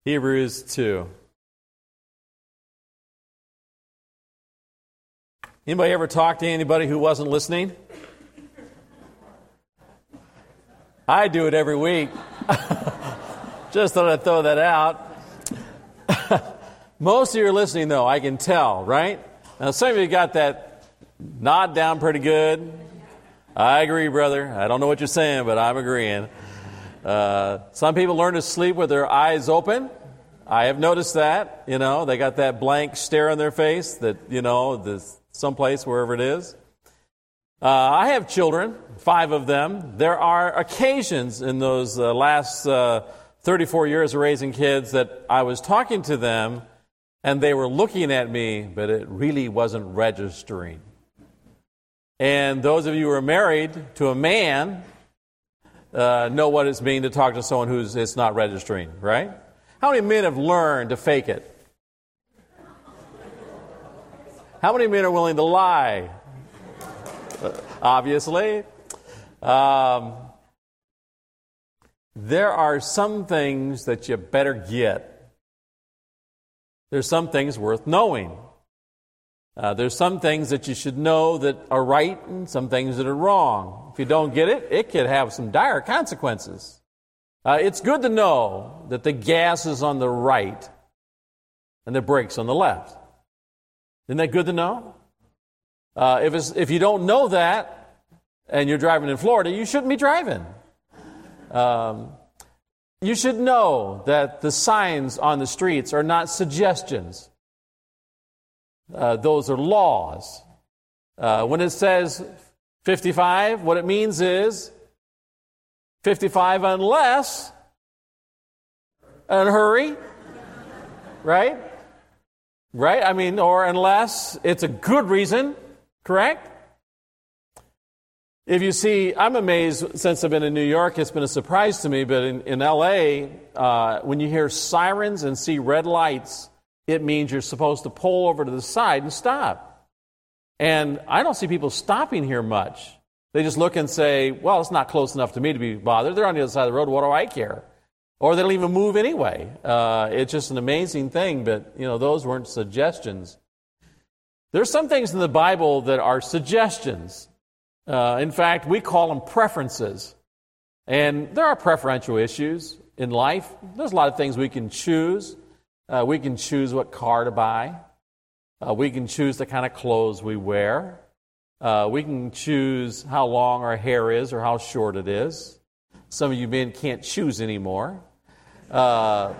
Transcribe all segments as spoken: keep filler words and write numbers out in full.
Hebrews two. Anybody ever talk to anybody who wasn't listening? I do it every week. Just thought I'd throw that out. Most of you are listening, though, I can tell, right? Now, some of you got that nod down pretty good. I agree, brother. I don't know what you're saying, but I'm agreeing. Uh, some people learn to sleep with their eyes open. I have noticed that. You know, they got that blank stare on their face that, you know, this someplace, wherever it is. Uh, I have children, five of them. There are occasions in those uh, last uh, thirty-four years of raising kids that I was talking to them and they were looking at me, but it really wasn't registering. And those of you who are married to a man uh, know what it's mean to talk to someone who's it's not registering, right? How many men have learned to fake it? How many men are willing to lie? Uh, obviously. Um, there are some things that you better get. There's some things worth knowing. Uh, there's some things that you should know that are right and some things that are wrong. If you don't get it, it could have some dire consequences. Uh, it's good to know that the gas is on the right and the brakes on the left. Isn't that good to know? Uh, if, it's, if you don't know that and you're driving in Florida, you shouldn't be driving. Um, you should know that the signs on the streets are not suggestions. Uh, those are laws. Uh, when it says fifty-five, what it means is fifty-five unless, and hurry, right? Right? I mean, or unless it's a good reason, correct? If you see, I'm amazed, since I've been in New York, it's been a surprise to me, but in, in L A, uh, when you hear sirens and see red lights, it means you're supposed to pull over to the side and stop. And I don't see people stopping here much. They just look and say, well, it's not close enough to me to be bothered. They're on the other side of the road. What do I care? Or they don't even move anyway. Uh, it's just an amazing thing, but, you know, those weren't suggestions. There's some things in the Bible that are suggestions. Uh, in fact, we call them preferences. And there are preferential issues in life. There's a lot of things we can choose. Uh, we can choose what car to buy. Uh, we can choose the kind of clothes we wear. Uh, we can choose how long our hair is or how short it is. Some of you men can't choose anymore. Uh,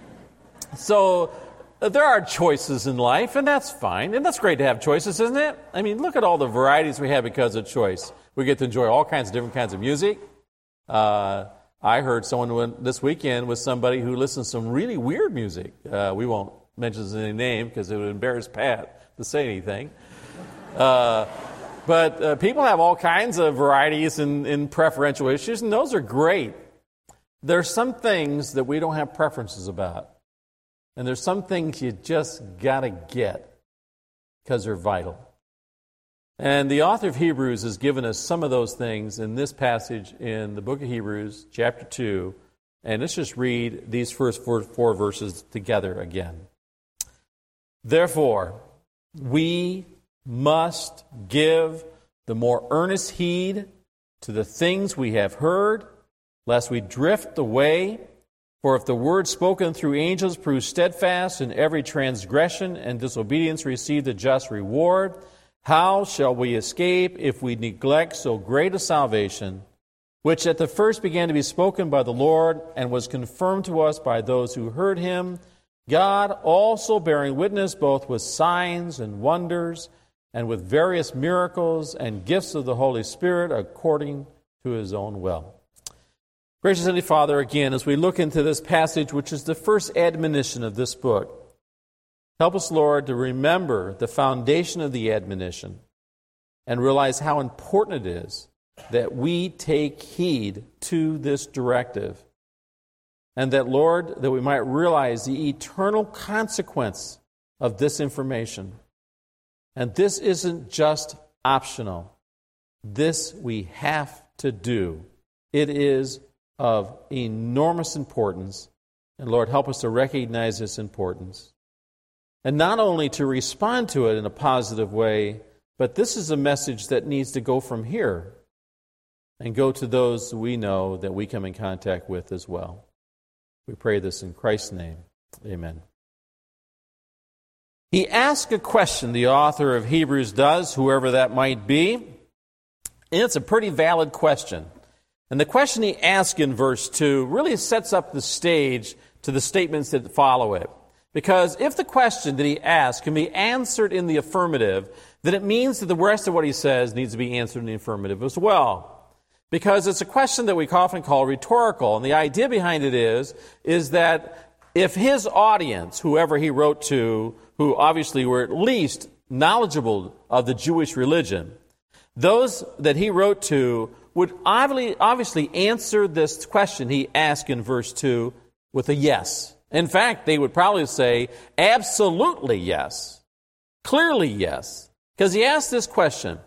so uh, there are choices in life, and that's fine. And that's great to have choices, isn't it? I mean, look at all the varieties we have because of choice. We get to enjoy all kinds of different kinds of music. Uh, I heard someone went this weekend with somebody who listens to some really weird music. Uh, we won't mention his name because it would embarrass Pat to say anything. Uh, but uh, people have all kinds of varieties in, in preferential issues, and those are great. There's some things that we don't have preferences about. And there's some things you just got to get because they're vital. And the author of Hebrews has given us some of those things in this passage in the book of Hebrews, chapter two. And let's just read these first four, four verses together again. Therefore, we must give the more earnest heed to the things we have heard, lest we drift away. For if the word spoken through angels proves steadfast, and every transgression and disobedience received a just reward, how shall we escape if we neglect so great a salvation, which at the first began to be spoken by the Lord and was confirmed to us by those who heard him, God also bearing witness both with signs and wonders and with various miracles and gifts of the Holy Spirit according to his own will. Gracious Heavenly Father, again, as we look into this passage, which is the first admonition of this book, help us, Lord, to remember the foundation of the admonition and realize how important it is that we take heed to this directive. And that, Lord, that we might realize the eternal consequence of this information. And this isn't just optional. This we have to do. It is of enormous importance And Lord, help us to recognize its importance. And not only to respond to it in a positive way, but this is a message that needs to go from here and go to those we know that we come in contact with as well. We pray this in Christ's name. Amen. He asks a question, the author of Hebrews does, whoever that might be, and it's a pretty valid question. And the question he asks in verse two really sets up the stage to the statements that follow it. Because if the question that he asks can be answered in the affirmative, then it means that the rest of what he says needs to be answered in the affirmative as well. Because it's a question that we often call rhetorical. And the idea behind it is, is that if his audience, whoever he wrote to, who obviously were at least knowledgeable of the Jewish religion, those that he wrote to would obviously, obviously answer this question he asked in verse two with a yes. In fact, they would probably say, absolutely yes. Clearly yes. Because he asked this question,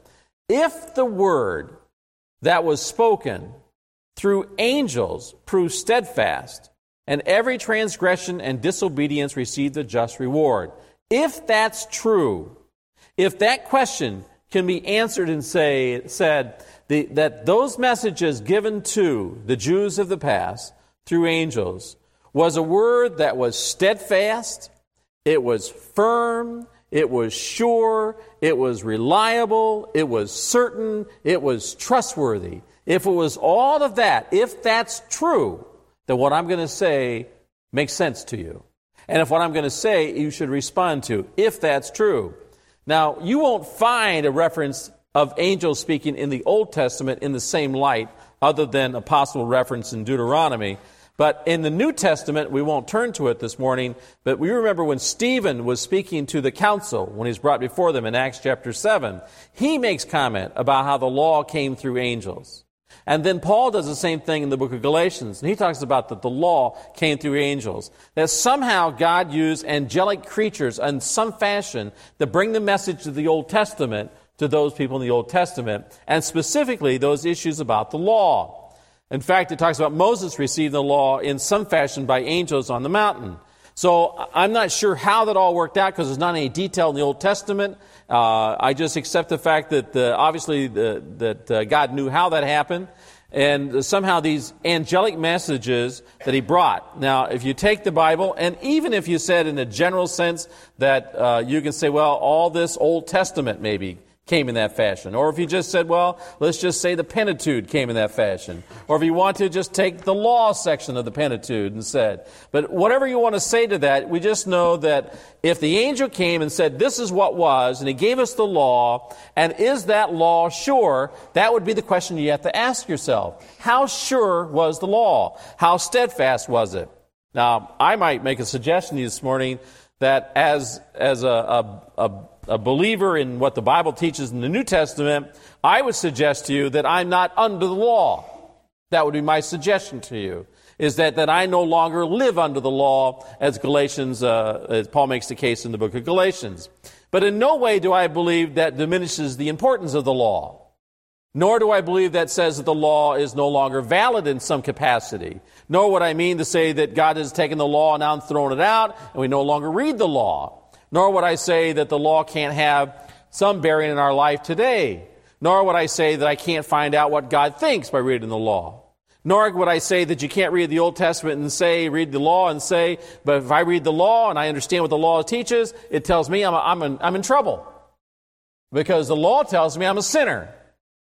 if the word that was spoken through angels proved steadfast, and every transgression and disobedience received a just reward. If that's true, if that question can be answered and say, said the, that those messages given to the Jews of the past through angels was a word that was steadfast, it was firm, it was sure, it was reliable, it was certain, it was trustworthy. If it was all of that, if that's true, then what I'm going to say makes sense to you. And if what I'm going to say, you should respond to, if that's true. Now, you won't find a reference of angels speaking in the Old Testament in the same light, other than a possible reference in Deuteronomy. But in the New Testament, we won't turn to it this morning, but we remember when Stephen was speaking to the council, when he's brought before them in Acts chapter seven, he makes comment about how the law came through angels. And then Paul does the same thing in the book of Galatians, and he talks about that the law came through angels. That somehow God used angelic creatures in some fashion to bring the message of the Old Testament to those people in the Old Testament, and specifically those issues about the law. In fact, it talks about Moses received the law in some fashion by angels on the mountain. So I'm not sure how that all worked out because there's not any detail in the Old Testament. Uh, I just accept the fact that uh, obviously the, that uh, God knew how that happened. And somehow these angelic messages that he brought. Now, if you take the Bible, and even if you said in a general sense that uh, you can say, well, all this Old Testament maybe came in that fashion. Or if you just said, well, let's just say the Pentateuch came in that fashion. Or if you want to just take the law section of the Pentateuch and said. But whatever you want to say to that, we just know that if the angel came and said, this is what was, and he gave us the law, and is that law sure? That would be the question you have to ask yourself. How sure was the law? How steadfast was it? Now, I might make a suggestion to you this morning that as, as a, a, a a believer in what the Bible teaches in the New Testament, I would suggest to you that I'm not under the law. That would be my suggestion to you, is that, that I no longer live under the law, as Galatians, uh, as Paul makes the case in the book of Galatians. But in no way do I believe that diminishes the importance of the law. Nor do I believe that says that the law is no longer valid in some capacity. Nor would I mean to say that God has taken the law and now thrown it out, and we no longer read the law. Nor would I say that the law can't have some bearing in our life today. Nor would I say that I can't find out what God thinks by reading the law. Nor would I say that you can't read the Old Testament and say, read the law and say, but if I read the law and I understand what the law teaches, it tells me I'm, I'm, in, I'm in trouble. Because the law tells me I'm a sinner.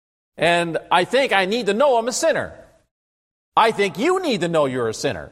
And I think I need to know I'm a sinner. I think you need to know you're a sinner.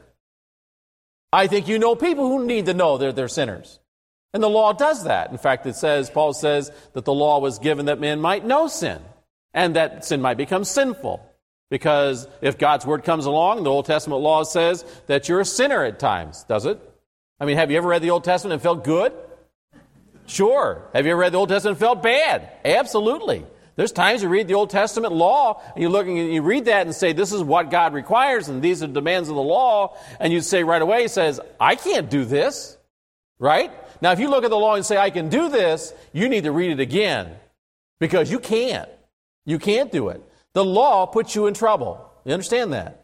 I think you know people who need to know they're, they're sinners. And the law does that. In fact, it says, Paul says that the law was given that men might know sin, and that sin might become sinful. Because if God's word comes along, the Old Testament law says that you're a sinner at times, does it? I mean, have you ever read the Old Testament and felt good? Sure. Have you ever read the Old Testament and felt bad? Absolutely. There's times you read the Old Testament law, and you look and you read that and say, this is what God requires, and these are the demands of the law, and you say right away, he says, I can't do this. Right? Now, if you look at the law and say, I can do this, you need to read it again. Because you can't. You can't do it. The law puts you in trouble. You understand that?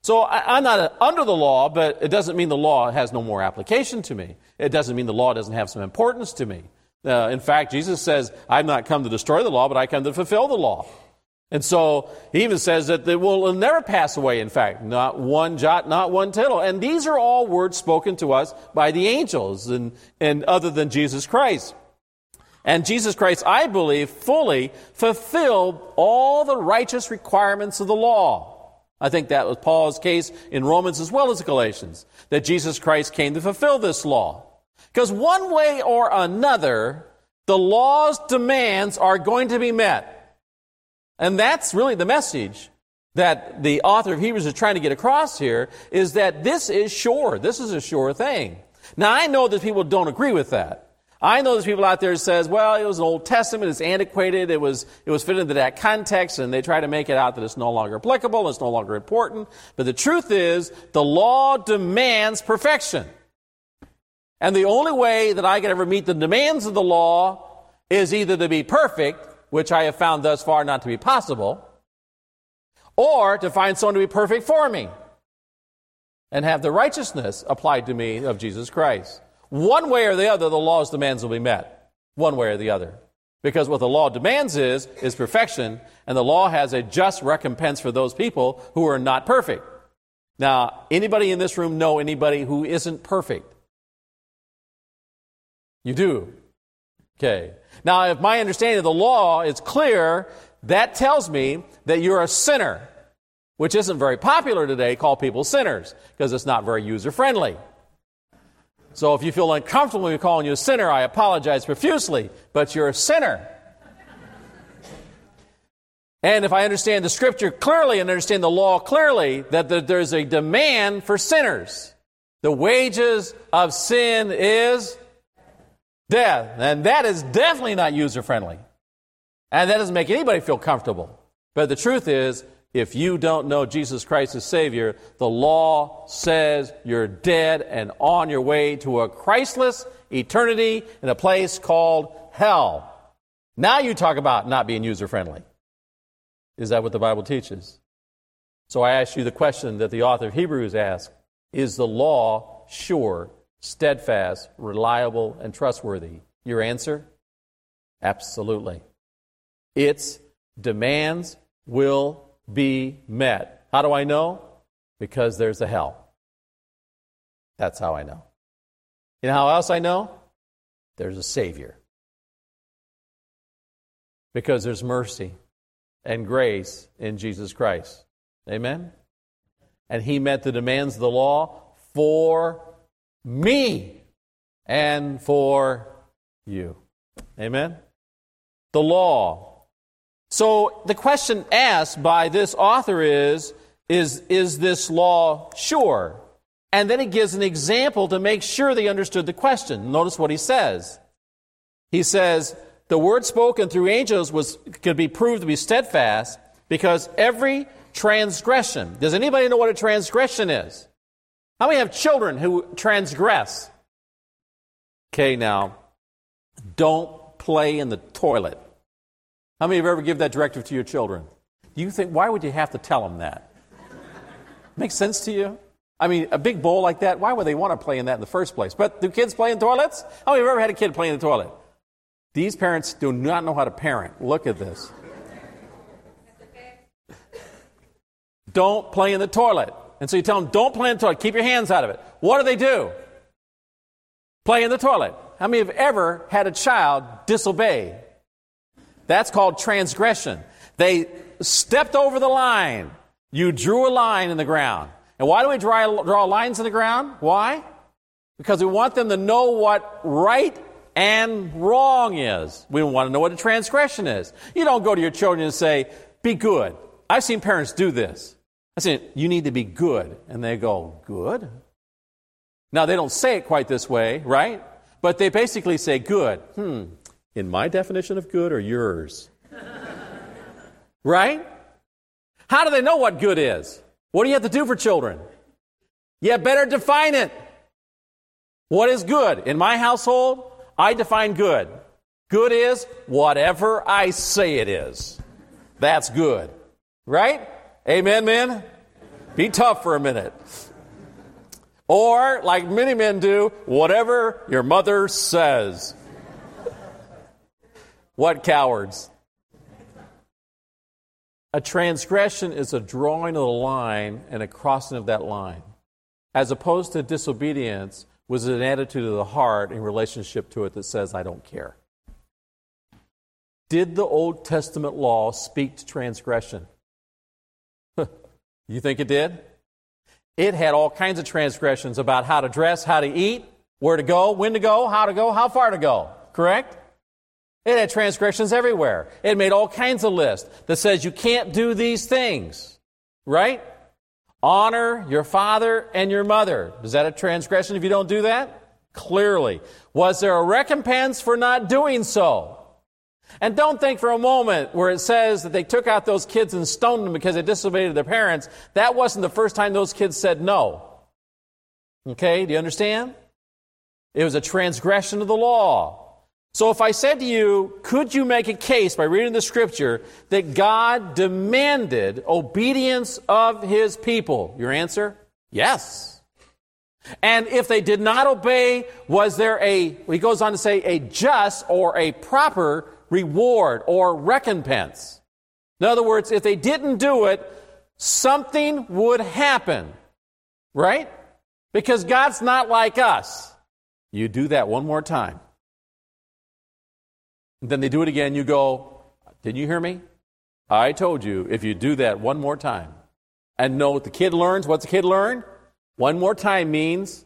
So I, I'm not under the law, but it doesn't mean the law has no more application to me. It doesn't mean the law doesn't have some importance to me. Uh, in fact, Jesus says, I've not come to destroy the law, but I come to fulfill the law. And so he even says that it will never pass away, in fact, not one jot, not one tittle. And these are all words spoken to us by the angels and, and other than Jesus Christ. And Jesus Christ, I believe, fully fulfilled all the righteous requirements of the law. I think that was Paul's case in Romans as well as Galatians, that Jesus Christ came to fulfill this law. Because one way or another, the law's demands are going to be met. And that's really the message that the author of Hebrews is trying to get across here, is that this is sure. This is a sure thing. Now, I know that people don't agree with that. I know there's people out there who says, well, it was an Old Testament, it's antiquated, it was it was fit into that context, and they try to make it out that it's no longer applicable, it's no longer important. But the truth is, the law demands perfection. And the only way that I can ever meet the demands of the law is either to be perfect, which I have found thus far not to be possible, or to find someone to be perfect for me and have the righteousness applied to me of Jesus Christ. One way or the other, the law's demands will be met. One way or the other. Because what the law demands is, is perfection, and the law has a just recompense for those people who are not perfect. Now, anybody in this room know anybody who isn't perfect? You do. Okay. Now, if my understanding of the law is clear, that tells me that you're a sinner, which isn't very popular today, call people sinners, because it's not very user-friendly. So if you feel uncomfortable with me calling you a sinner, I apologize profusely, but you're a sinner. And if I understand the Scripture clearly and understand the law clearly, that there's a demand for sinners. The wages of sin is death. And that is definitely not user-friendly. And that doesn't make anybody feel comfortable. But the truth is, if you don't know Jesus Christ as Savior, the law says you're dead and on your way to a Christless eternity in a place called hell. Now you talk about not being user-friendly. Is that what the Bible teaches? So I ask you the question that the author of Hebrews asked, is the law sure, steadfast, reliable, and trustworthy? Your answer? Absolutely. Its demands will be met. How do I know? Because there's a hell. That's how I know. You know how else I know? There's a Savior. Because there's mercy and grace in Jesus Christ. Amen? And He met the demands of the law for me and for you. Amen? The law. So the question asked by this author is, is, is this law sure? And then he gives an example to make sure they understood the question. Notice what he says. He says, the word spoken through angels was could be proved to be steadfast because every transgression. Does anybody know what a transgression is? How many have children who transgress? Okay, now, don't play in the toilet. How many of you have ever given that directive to your children? Do you think, why would you have to tell them that? Makes sense to you? I mean, a big bowl like that, why would they want to play in that in the first place? But do kids play in toilets? How many of you have ever had a kid play in the toilet? These parents do not know how to parent. Look at this. Don't play in the toilet. And so you tell them, don't play in the toilet. Keep your hands out of it. What do they do? Play in the toilet. How many have ever had a child disobey? That's called transgression. They stepped over the line. You drew a line in the ground. And why do we draw, draw lines in the ground? Why? Because we want them to know what right and wrong is. We want to know what a transgression is. You don't go to your children and say, be good. I've seen parents do this. I say, you need to be good. And they go, good? Now, they don't say it quite this way, right? But they basically say, good. Hmm, in my definition of good or yours? Right? How do they know what good is? What do you have to do for children? You better define it. What is good? In my household, I define good. Good is whatever I say it is. That's good. Right? Amen, men? Be tough for a minute. Or, like many men do, whatever your mother says. What cowards. A transgression is a drawing of the line and a crossing of that line, as opposed to disobedience was an attitude of the heart in relationship to it that says, I don't care. Did the Old Testament law speak to transgression? You think it did? It had all kinds of transgressions about how to dress, how to eat, where to go, when to go, how to go, how far to go. Correct? It had transgressions everywhere. It made all kinds of lists that says you can't do these things. Right? Honor your father and your mother. Is that a transgression if you don't do that? Clearly. Was there a recompense for not doing so? And don't think for a moment where it says that they took out those kids and stoned them because they disobeyed their parents. That wasn't the first time those kids said no. Okay, do you understand? It was a transgression of the law. So if I said to you, could you make a case by reading the Scripture that God demanded obedience of His people? Your answer? Yes. And if they did not obey, was there a, he goes on to say, a just or a proper reward or recompense? In other words, if they didn't do it, something would happen. Right? Because God's not like us. You do that one more time. Then they do it again, you go, didn't you hear me? I told you if you do that one more time. And no, the kid learns. What's the kid learn? One more time means,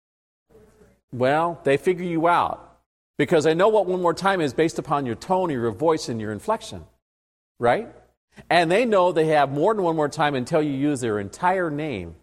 well, they figure you out. Because they know what one more time is based upon your tone, your voice, and your inflection. Right? And they know they have more than one more time until you use their entire name.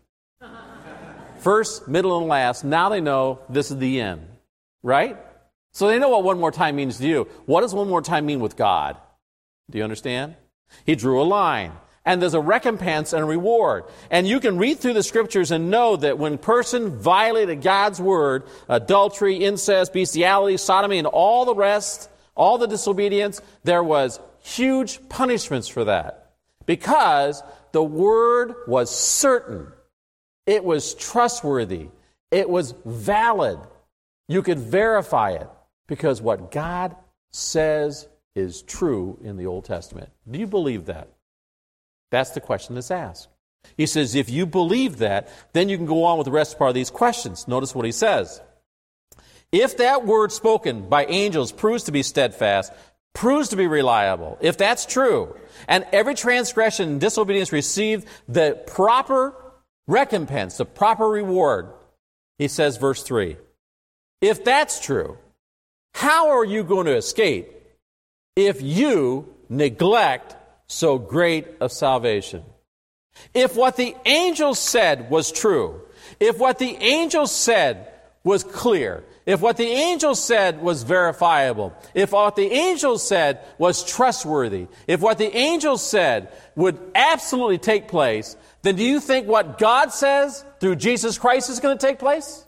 First, middle, and last. Now they know this is the end. Right? So they know what one more time means to you. What does one more time mean with God? Do you understand? He drew a line. And there's a recompense and a reward. And you can read through the Scriptures and know that when a person violated God's word, adultery, incest, bestiality, sodomy, and all the rest, all the disobedience, there was huge punishments for that. Because the word was certain. It was trustworthy. It was valid. You could verify it. Because what God says is true in the Old Testament. Do you believe that? That's the question that's asked. He says, if you believe that, then you can go on with the rest part of these questions. Notice what he says. If that word spoken by angels proves to be steadfast, proves to be reliable, if that's true, and every transgression and disobedience received the proper recompense, the proper reward, he says, verse three, if that's true, how are you going to escape if you neglect so great of salvation? If what the angels said was true, if what the angels said was clear, if what the angels said was verifiable, if what the angels said was trustworthy, if what the angels said would absolutely take place, then do you think what God says through Jesus Christ is going to take place?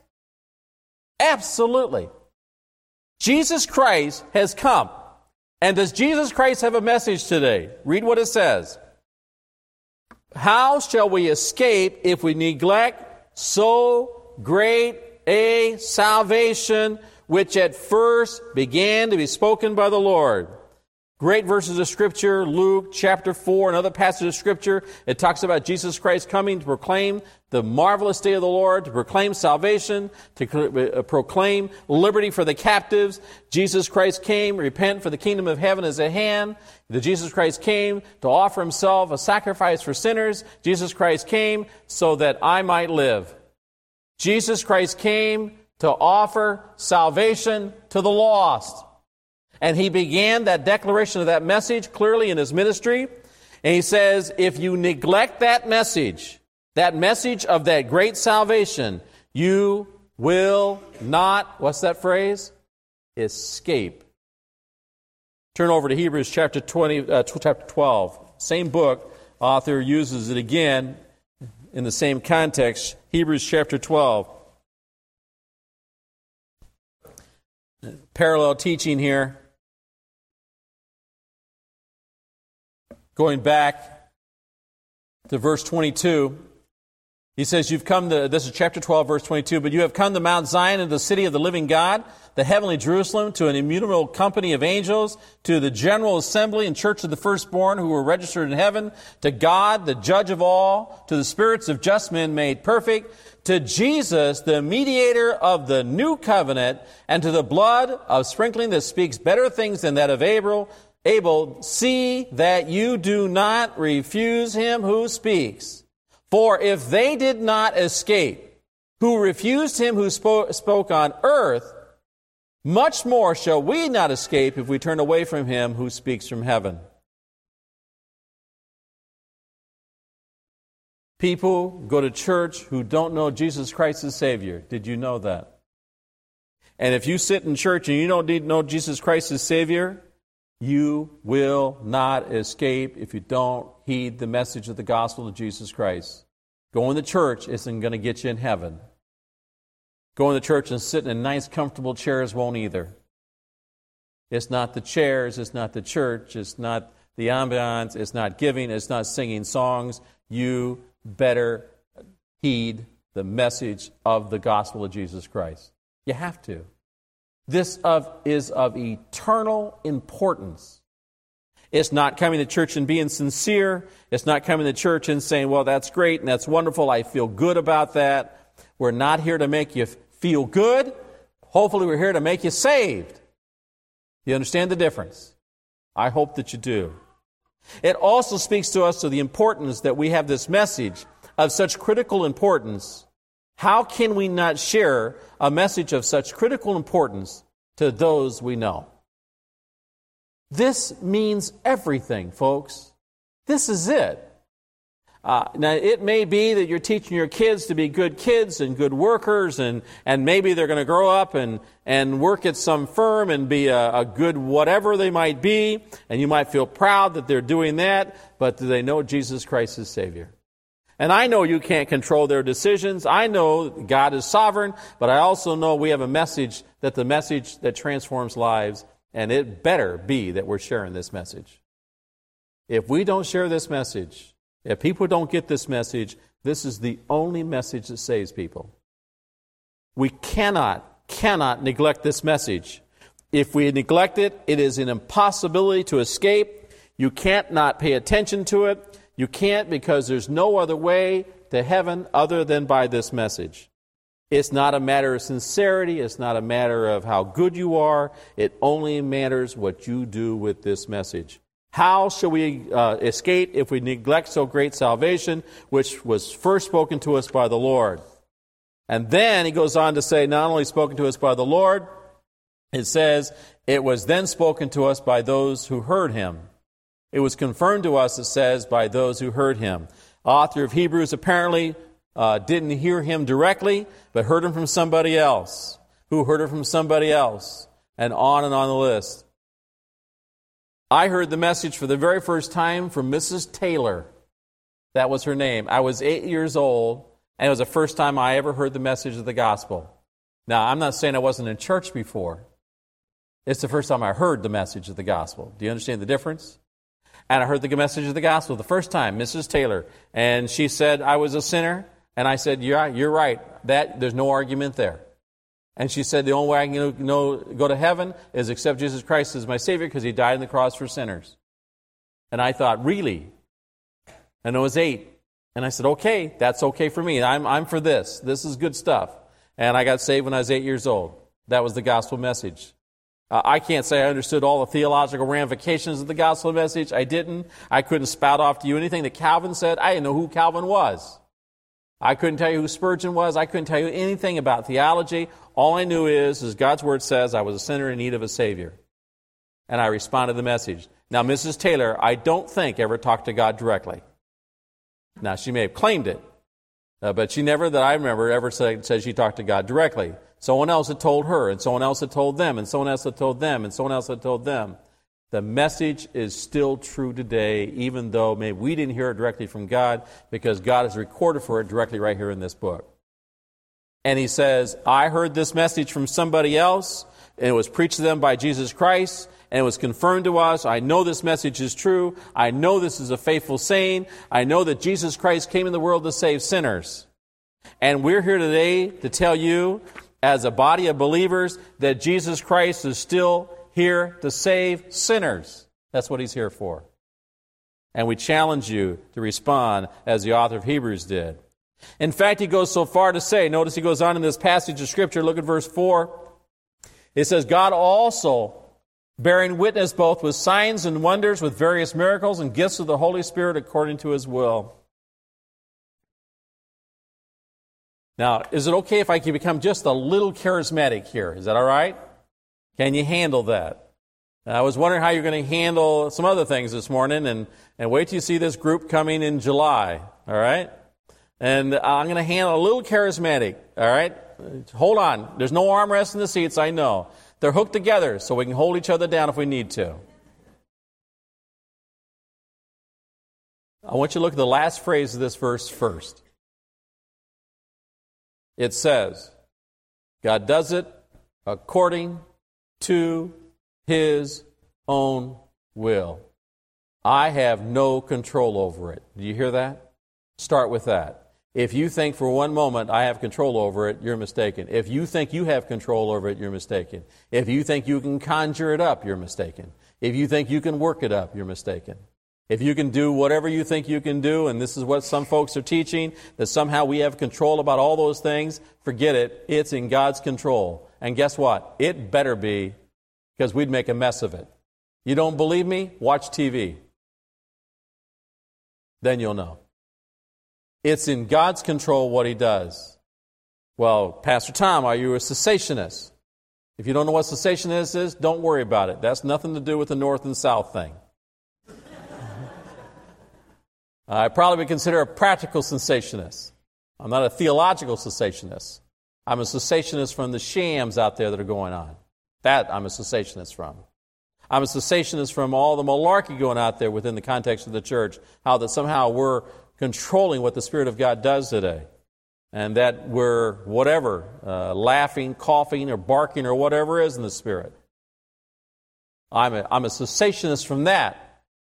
Absolutely. Jesus Christ has come. And does Jesus Christ have a message today? Read what it says. How shall we escape if we neglect so great a salvation which at first began to be spoken by the Lord? Great verses of Scripture, Luke chapter four, another passage of Scripture. It talks about Jesus Christ coming to proclaim the marvelous day of the Lord, to proclaim salvation, to proclaim liberty for the captives. Jesus Christ came, repent for the kingdom of heaven is at hand. That Jesus Christ came to offer himself a sacrifice for sinners. Jesus Christ came so that I might live. Jesus Christ came to offer salvation to the lost. And he began that declaration of that message clearly in his ministry. And he says, if you neglect that message, that message of that great salvation, you will not, what's that phrase? Escape. Turn over to Hebrews chapter twenty, uh, chapter twelve. Same book. Author uses it again in the same context. Hebrews chapter twelve. Parallel teaching here. Going back to verse twenty-two, He says, you've come to, this is chapter twelve, verse twenty-two, but you have come to Mount Zion, and the city of the living God, the heavenly Jerusalem, to an immutable company of angels, to the general assembly and church of the firstborn who were registered in heaven, to God, the judge of all, to the spirits of just men made perfect, to Jesus, the mediator of the new covenant, and to the blood of sprinkling that speaks better things than that of Abel, Abel, see that you do not refuse him who speaks. For if they did not escape, who refused him who spoke, spoke on earth, much more shall we not escape if we turn away from him who speaks from heaven. People go to church who don't know Jesus Christ as Savior. Did you know that? And if you sit in church and you don't need to know Jesus Christ as Savior, you will not escape if you don't heed the message of the gospel of Jesus Christ. Going to church isn't going to get you in heaven. Going to church and sitting in nice, comfortable chairs won't either. It's not the chairs, it's not the church, it's not the ambiance, it's not giving, it's not singing songs. You better heed the message of the gospel of Jesus Christ. You have to. This of, is of eternal importance. It's not coming to church and being sincere. It's not coming to church and saying, well, that's great and that's wonderful. I feel good about that. We're not here to make you feel good. Hopefully we're here to make you saved. You understand the difference? I hope that you do. It also speaks to us of the importance that we have this message of such critical importance. How can we not share a message of such critical importance to those we know? This means everything, folks. This is it. Uh, now, it may be that you're teaching your kids to be good kids and good workers, and, and maybe they're going to grow up and, and work at some firm and be a, a good whatever they might be, and you might feel proud that they're doing that, but do they know Jesus Christ as Savior? And I know you can't control their decisions. I know God is sovereign, but I also know we have a message, that the message that transforms lives, and it better be that we're sharing this message. If we don't share this message, if people don't get this message, this is the only message that saves people. We cannot, cannot neglect this message. If we neglect it, it is an impossibility to escape. You can't not pay attention to it. You can't, because there's no other way to heaven other than by this message. It's not a matter of sincerity. It's not a matter of how good you are. It only matters what you do with this message. How shall we uh, escape if we neglect so great salvation, which was first spoken to us by the Lord? And then he goes on to say, not only spoken to us by the Lord, it says, it was then spoken to us by those who heard him. It was confirmed to us, it says, by those who heard him. Author of Hebrews apparently uh, didn't hear him directly, but heard him from somebody else, who heard it from somebody else, and on and on the list. I heard the message for the very first time from Missus Taylor. That was her name. I was eight years old, and it was the first time I ever heard the message of the gospel. Now, I'm not saying I wasn't in church before. It's the first time I heard the message of the gospel. Do you understand the difference? And I heard the message of the gospel the first time, Missus Taylor. And she said I was a sinner. And I said, yeah, you're right. That there's no argument there. And she said, the only way I can you know, go to heaven is accept Jesus Christ as my Savior because He died on the cross for sinners. And I thought, really? And I was eight. And I said, okay, that's okay for me. I'm, I'm for this. This is good stuff. And I got saved when I was eight years old. That was the gospel message. Uh, I can't say I understood all the theological ramifications of the gospel message. I didn't. I couldn't spout off to you anything that Calvin said. I didn't know who Calvin was. I couldn't tell you who Spurgeon was. I couldn't tell you anything about theology. All I knew is, is God's Word says I was a sinner in need of a Savior. And I responded to the message. Now, Missus Taylor, I don't think ever talked to God directly. Now, she may have claimed it, uh, but she never, that I remember, ever said, said she talked to God directly. Someone else had told her, and someone else had told them, and someone else had told them, and someone else had told them. The message is still true today, even though maybe we didn't hear it directly from God, because God has recorded for it directly right here in this book. And he says, I heard this message from somebody else, and it was preached to them by Jesus Christ, and it was confirmed to us. I know this message is true. I know this is a faithful saying. I know that Jesus Christ came in the world to save sinners. And we're here today to tell you, as a body of believers, that Jesus Christ is still here to save sinners. That's what He's here for. And we challenge you to respond as the author of Hebrews did. In fact, he goes so far to say, notice he goes on in this passage of Scripture, look at verse four. It says, God also, bearing witness both with signs and wonders, with various miracles and gifts of the Holy Spirit according to His will. Now, is it okay if I can become just a little charismatic here? Is that all right? Can you handle that? And I was wondering how you're going to handle some other things this morning, and, and wait till you see this group coming in July, all right? And I'm going to handle a little charismatic, all right? Hold on. There's no armrest in the seats, I know. They're hooked together so we can hold each other down if we need to. I want you to look at the last phrase of this verse first. It says, God does it according to His own will. I have no control over it. Do you hear that? Start with that. If you think for one moment I have control over it, you're mistaken. If you think you have control over it, you're mistaken. If you think you can conjure it up, you're mistaken. If you think you can work it up, you're mistaken. If you can do whatever you think you can do, and this is what some folks are teaching, that somehow we have control about all those things, forget it. It's in God's control. And guess what? It better be, because we'd make a mess of it. You don't believe me? Watch T V. Then you'll know. It's in God's control what He does. Well, Pastor Tom, are you a cessationist? If you don't know what cessationist is, don't worry about it. That's nothing to do with the North and South thing. I probably would consider a practical cessationist. I'm not a theological cessationist. I'm a cessationist from the shams out there that are going on. That I'm a cessationist from. I'm a cessationist from all the malarkey going out there within the context of the church, how that somehow we're controlling what the Spirit of God does today. And that we're whatever, uh, laughing, coughing, or barking, or whatever is in the Spirit. I'm a, I'm a cessationist from that.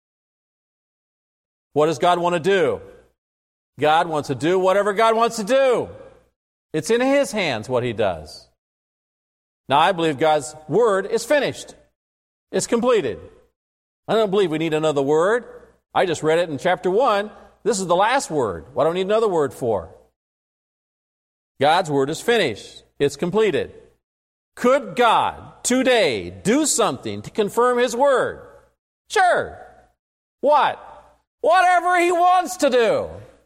What does God want to do? God wants to do whatever God wants to do. It's in His hands what He does. Now, I believe God's Word is finished. It's completed. I don't believe we need another word. I just read it in chapter one. This is the last word. What do I need another word for? God's Word is finished. It's completed. Could God today do something to confirm His Word? Sure. What? Whatever He wants to do.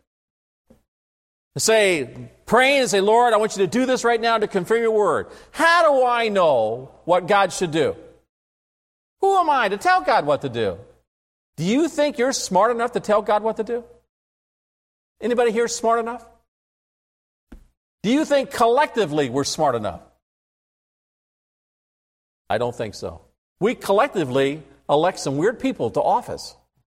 Say, praying and say, Lord, I want you to do this right now to confirm your word. How do I know what God should do? Who am I to tell God what to do? Do you think you're smart enough to tell God what to do? Anybody here smart enough? Do you think collectively we're smart enough? I don't think so. We collectively elect some weird people to office.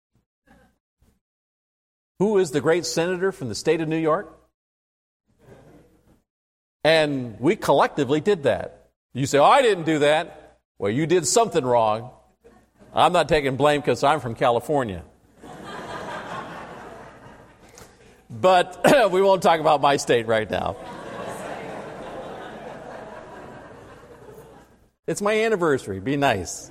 Who is the great senator from the state of New York? And we collectively did that. You say, oh, I didn't do that. Well, you did something wrong. I'm not taking blame because I'm from California. But we won't talk about my state right now. It's my anniversary. Be nice.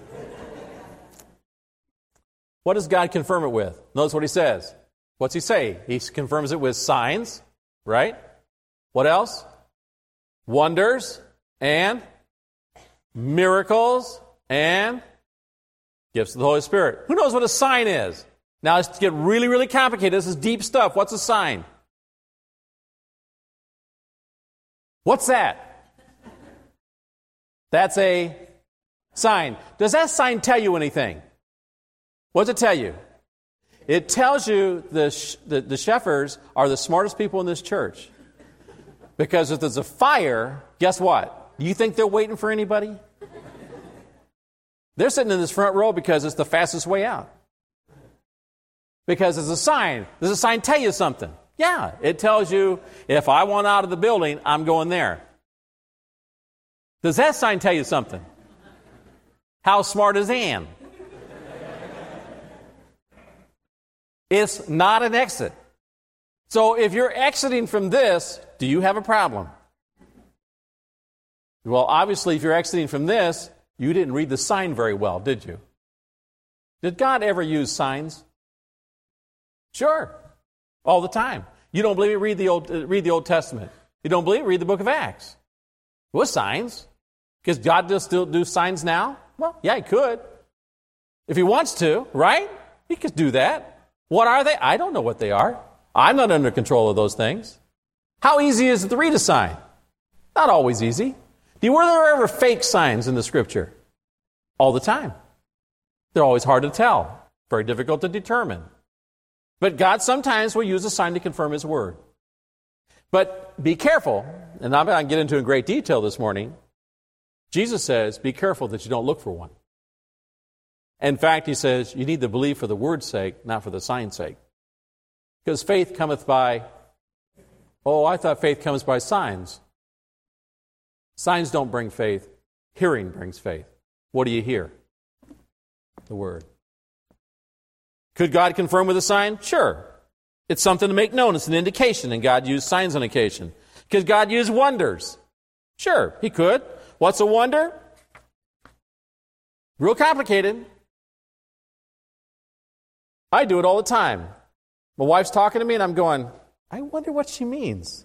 What does God confirm it with? Notice what He says. What's He say? He confirms it with signs, right? What else? Wonders and miracles and gifts of the Holy Spirit. Who knows what a sign is? Now let's get really, really complicated. This is deep stuff. What's a sign? What's that? That's a sign. Does that sign tell you anything? What does it tell you? It tells you the, sh- the, the shepherds are the smartest people in this church. Because if there's a fire, guess what? Do you think they're waiting for anybody? They're sitting in this front row because it's the fastest way out. Because it's a sign. Does a sign tell you something? Yeah, it tells you if I want out of the building, I'm going there. Does that sign tell you something? How smart is Ann? It's not an exit. So if you're exiting from this, do you have a problem? Well, obviously, if you're exiting from this, you didn't read the sign very well, did you? Did God ever use signs? Sure. All the time. You don't believe it? Read the Old, uh, read the Old Testament. You don't believe it? Read the book of Acts. With signs. Because God does still do signs now? Well, yeah, He could. If He wants to, right? He could do that. What are they? I don't know what they are. I'm not under control of those things. How easy is it to read a sign? Not always easy. Were there ever fake signs in the Scripture? All the time. They're always hard to tell. Very difficult to determine. But God sometimes will use a sign to confirm His Word. But be careful, and I'm not going to get into in great detail this morning. Jesus says, be careful that you don't look for one. In fact, He says, you need to believe for the Word's sake, not for the sign's sake. Because faith cometh by, oh, I thought faith comes by signs. Signs don't bring faith. Hearing brings faith. What do you hear? The Word. Could God confirm with a sign? Sure. It's something to make known. It's an indication, and God used signs on occasion. Could God use wonders? Sure, He could. What's a wonder? Real complicated. I do it all the time. My wife's talking to me, and I'm going, I wonder what she means.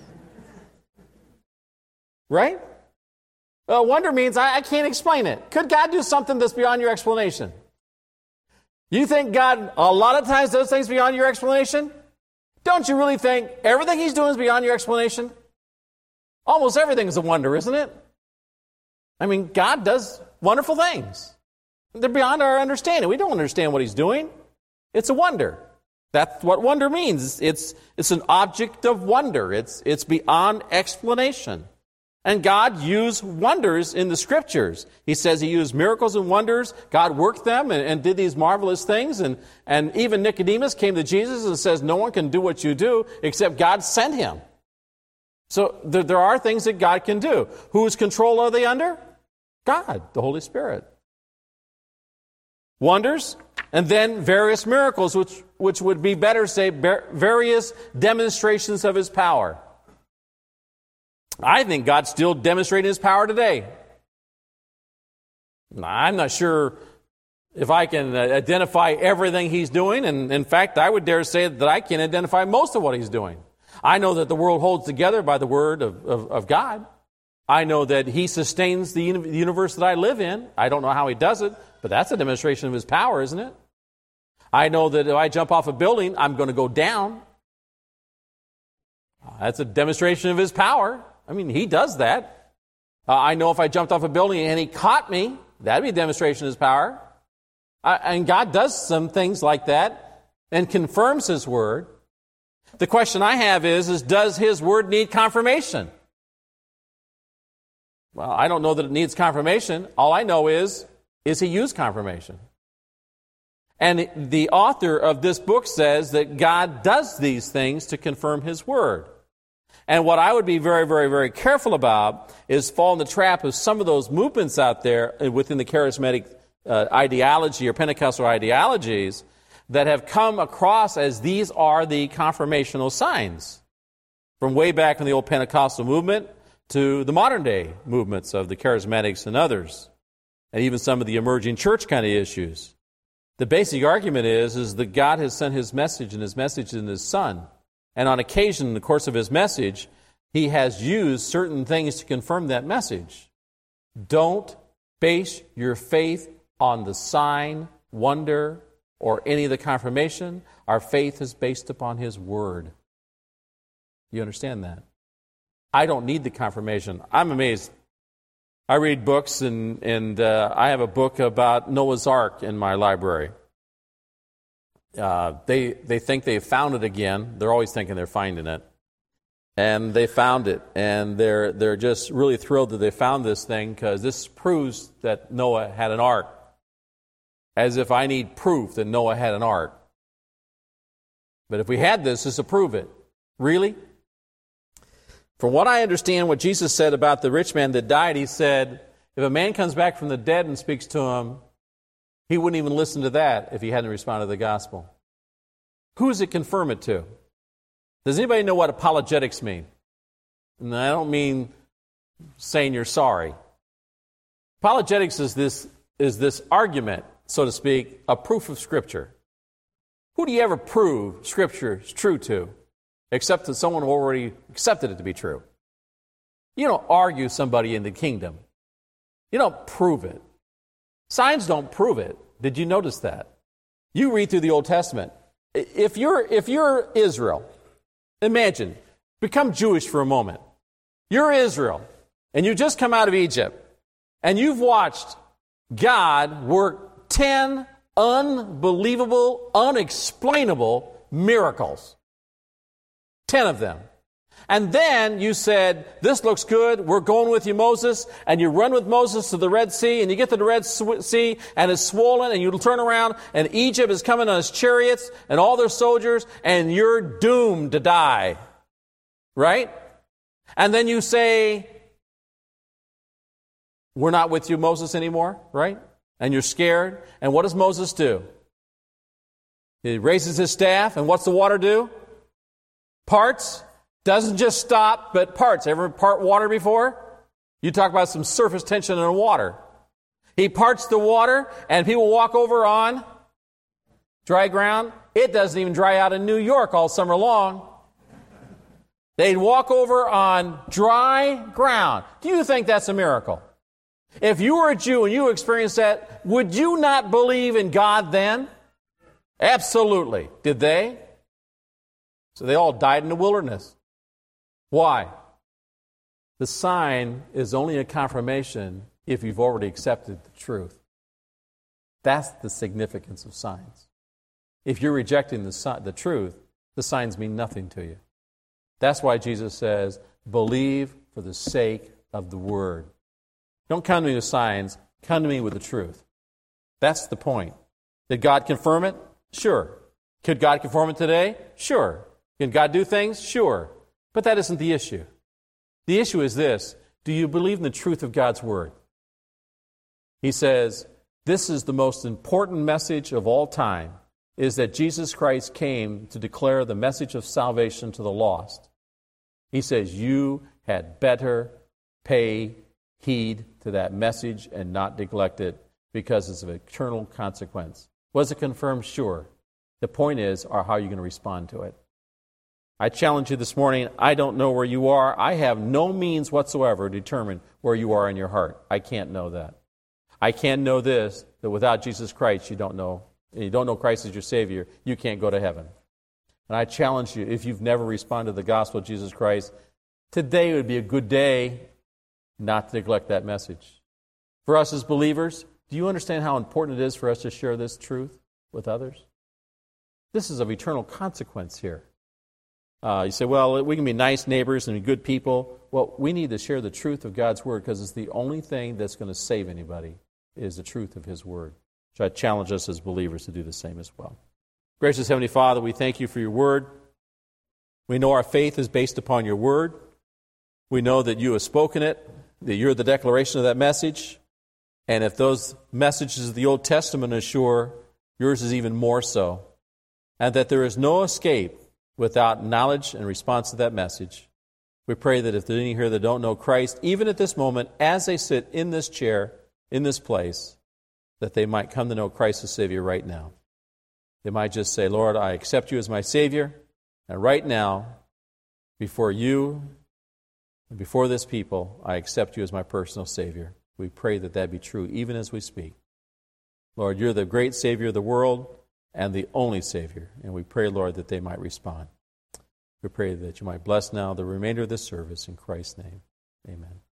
Right? Well, wonder means I, I can't explain it. Could God do something that's beyond your explanation? You think God a lot of times does things beyond your explanation? Don't you really think everything He's doing is beyond your explanation? Almost everything is a wonder, isn't it? I mean, God does wonderful things. They're beyond our understanding. We don't understand what He's doing. It's a wonder. That's what wonder means. It's, it's an object of wonder. It's, it's beyond explanation. And God used wonders in the Scriptures. He says He used miracles and wonders. God worked them and, and did these marvelous things. And, and even Nicodemus came to Jesus and says, no one can do what you do except God sent him. So there, there are things that God can do. Whose control are they under? God, the Holy Spirit. Wonders, and then various miracles, which, which would be better say various demonstrations of His power. I think God's still demonstrating His power today. I'm not sure if I can identify everything He's doing, and in fact, I would dare say that I can identify most of what He's doing. I know that the world holds together by the Word of, of, of God. I know that He sustains the universe that I live in. I don't know how He does it, but that's a demonstration of His power, isn't it? I know that if I jump off a building, I'm going to go down. That's a demonstration of His power. I mean, He does that. Uh, I know if I jumped off a building and He caught me, that'd be a demonstration of His power. Uh, and God does some things like that and confirms His Word. The question I have is, is does His Word need confirmation? Well, I don't know that it needs confirmation. All I know is, is He used confirmation. And the author of this book says that God does these things to confirm His Word. And what I would be very, very, very careful about is fall in the trap of some of those movements out there within the charismatic uh, ideology or Pentecostal ideologies that have come across as these are the confirmational signs. From way back in the old Pentecostal movement to the modern day movements of the charismatics and others, and even some of the emerging church kind of issues. The basic argument is, is that God has sent His message, and His message is in His Son. And on occasion, in the course of His message, He has used certain things to confirm that message. Don't base your faith on the sign, wonder, or any of the confirmation. Our faith is based upon His Word. You understand that? I don't need the confirmation. I'm amazed. I read books, and, and uh, I have a book about Noah's Ark in my library. Uh, they they think they've found it again. They're always thinking they're finding it. And they found it, and they're they're just really thrilled that they found this thing, because this proves that Noah had an ark. As if I need proof that Noah had an ark. But if we had this, this will prove it. Really? From what I understand, what Jesus said about the rich man that died, He said, if a man comes back from the dead and speaks to him, he wouldn't even listen to that if he hadn't responded to the gospel. Who does it confirm it to? Does anybody know what apologetics mean? And I don't mean saying you're sorry. Apologetics is this, is this argument, so to speak, a proof of Scripture. Who do you ever prove Scripture is true to, except to someone who already accepted it to be true? You don't argue somebody in the kingdom. You don't prove it. Signs don't prove it. Did you notice that? You read through the Old Testament. If you're, if you're Israel, imagine, become Jewish for a moment. You're Israel, and you just come out of Egypt, and you've watched God work ten unbelievable, unexplainable miracles. Ten of them. And then you said, this looks good, we're going with you, Moses, and you run with Moses to the Red Sea, and you get to the Red Sea, and it's swollen, and you turn around, and Egypt is coming on its chariots, and all their soldiers, and you're doomed to die. Right? And then you say, we're not with you, Moses, anymore, right? And you're scared, and what does Moses do? He raises his staff, and what's the water do? Parts. Doesn't just stop, but parts. Ever part water before? You talk about some surface tension in the water. He parts the water, and people walk over on dry ground. It doesn't even dry out in New York all summer long. They'd walk over on dry ground. Do you think that's a miracle? If you were a Jew and you experienced that, would you not believe in God then? Absolutely. Did they? So they all died in the wilderness. Why? The sign is only a confirmation if you've already accepted the truth. That's the significance of signs. If you're rejecting the, the truth, the signs mean nothing to you. That's why Jesus says, believe for the sake of the word. Don't come to me with signs, come to me with the truth. That's the point. Did God confirm it? Sure. Could God confirm it today? Sure. Can God do things? Sure. But that isn't the issue. The issue is this: do you believe in the truth of God's word? He says, this is the most important message of all time, is that Jesus Christ came to declare the message of salvation to the lost. He says, you had better pay heed to that message and not neglect it, because it's of eternal consequence. Was it confirmed? Sure. The point is, are how are you going to respond to it? I challenge you this morning, I don't know where you are. I have no means whatsoever to determine where you are in your heart. I can't know that. I can know this, that without Jesus Christ, you don't know, and you don't know Christ as your Savior, you can't go to heaven. And I challenge you, if you've never responded to the gospel of Jesus Christ, today would be a good day not to neglect that message. For us as believers, do you understand how important it is for us to share this truth with others? This is of eternal consequence here. Uh, you say, well, we can be nice neighbors and be good people. Well, we need to share the truth of God's word, because it's the only thing that's going to save anybody is the truth of his word. So I challenge us as believers to do the same as well. Gracious Heavenly Father, we thank you for your word. We know our faith is based upon your word. We know that you have spoken it, that you're the declaration of that message. And if those messages of the Old Testament are sure, yours is even more so. And that there is no escape without knowledge and response to that message. We pray that if there's any here that don't know Christ, even at this moment, as they sit in this chair, in this place, that they might come to know Christ as Savior right now. They might just say, Lord, I accept you as my Savior, and right now, before you and before this people, I accept you as my personal Savior. We pray that that be true even as we speak. Lord, you're the great Savior of the world and the only Savior. And we pray, Lord, that they might respond. We pray that you might bless now the remainder of this service in Christ's name. Amen.